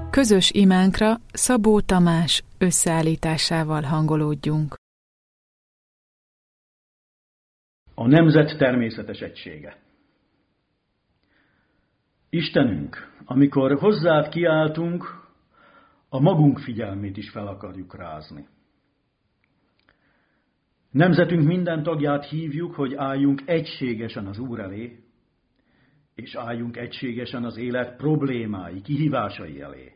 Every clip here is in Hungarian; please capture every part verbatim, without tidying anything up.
Közös imánkra Szabó Tamás összeállításával hangolódjunk. A nemzet természetes egysége. Istenünk, amikor hozzád kiáltunk, a magunk figyelmét is fel akarjuk rázni. Nemzetünk minden tagját hívjuk, hogy álljunk egységesen az Úr elé, és álljunk egységesen az élet problémái, kihívásai elé.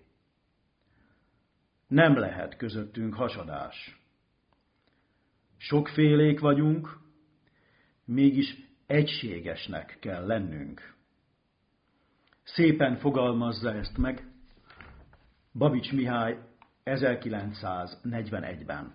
Nem lehet közöttünk hasadás. Sokfélék vagyunk, mégis egységesnek kell lennünk. Szépen fogalmazza ezt meg Babics Mihály ezerkilencszáznegyvenegyben.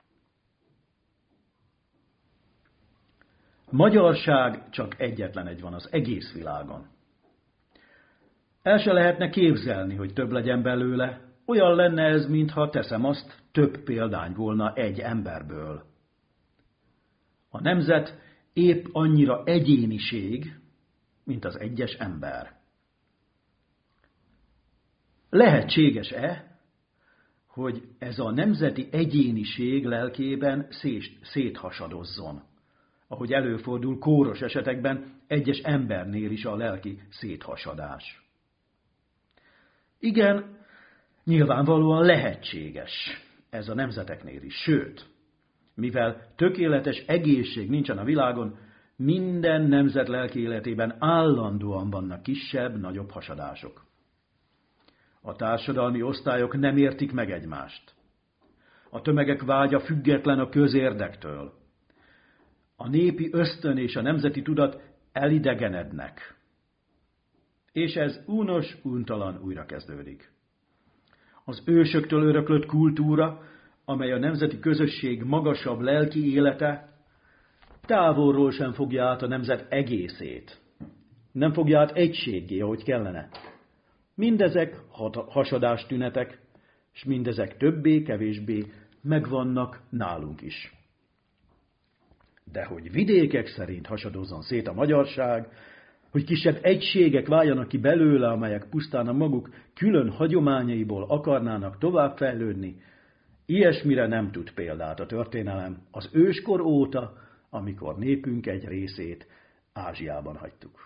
Magyarság csak egyetlen egy van az egész világon. El se lehetne képzelni, hogy több legyen belőle, olyan lenne ez, mintha teszem azt, több példány volna egy emberből. A nemzet épp annyira egyéniség, mint az egyes ember. Lehetséges-e, hogy ez a nemzeti egyéniség lelkében széthasadozzon, ahogy előfordul kóros esetekben egyes embernél is a lelki széthasadás? Igen, nyilvánvalóan lehetséges ez a nemzeteknél is, sőt, mivel tökéletes egészség nincsen a világon, minden nemzet lelki életében állandóan vannak kisebb-nagyobb hasadások. A társadalmi osztályok nem értik meg egymást. A tömegek vágya független a közérdektől. A népi ösztön és a nemzeti tudat elidegenednek. És ez unos, untalan újra kezdődik. Az ősöktől öröklött kultúra, amely a nemzeti közösség magasabb lelki élete, távolról sem fogja át a nemzet egészét. Nem fogja át egységgé, ahogy kellene. Mindezek hasadástünetek, és mindezek többé-kevésbé megvannak nálunk is. De hogy vidékek szerint hasadozzon szét a magyarság, hogy kisebb egységek váljanak ki belőle, amelyek pusztán a maguk külön hagyományaiból akarnának továbbfejlődni, ilyesmire nem tud példát a történelem az őskor óta, amikor népünk egy részét Ázsiában hagytuk.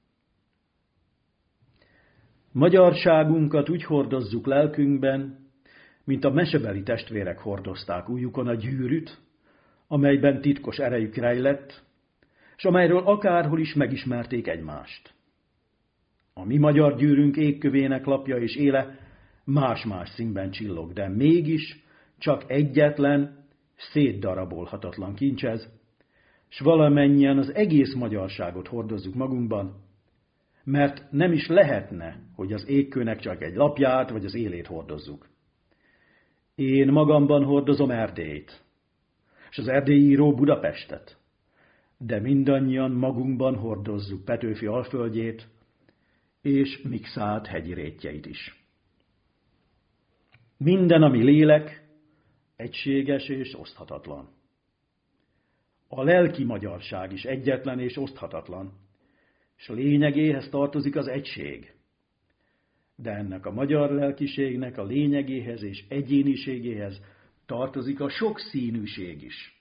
Magyarságunkat úgy hordozzuk lelkünkben, mint a mesebeli testvérek hordozták ujjukon a gyűrűt, amelyben titkos erejük rejlett, és amelyről akárhol is megismerték egymást. A mi magyar gyűrünk égkövének lapja és éle más-más színben csillog, de mégis csak egyetlen, szétdarabolhatatlan kincs ez, s valamennyien az egész magyarságot hordozzuk magunkban, mert nem is lehetne, hogy az égkőnek csak egy lapját vagy az élét hordozzuk. Én magamban hordozom Erdélyt, és az erdélyi író Budapestet, de mindannyian magunkban hordozzuk Petőfi Alföldjét és Mikszáth hegyi rétjeit is. Minden, ami lélek, egységes és oszthatatlan. A lelki magyarság is egyetlen és oszthatatlan, és a lényegéhez tartozik az egység. De ennek a magyar lelkiségnek a lényegéhez és egyéniségéhez tartozik a sokszínűség is.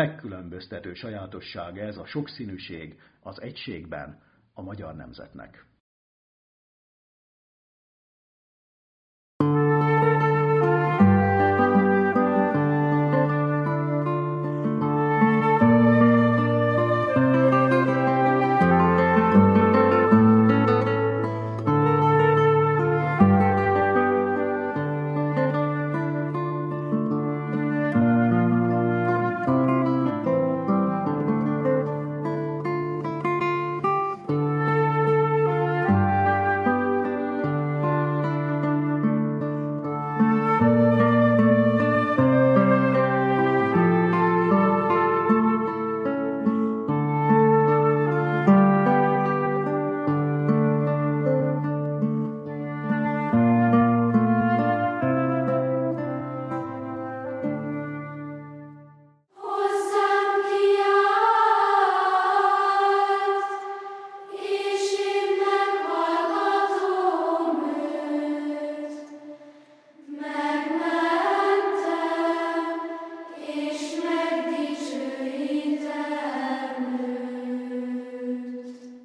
Megkülönböztető sajátossága ez a sokszínűség az egységben a magyar nemzetnek.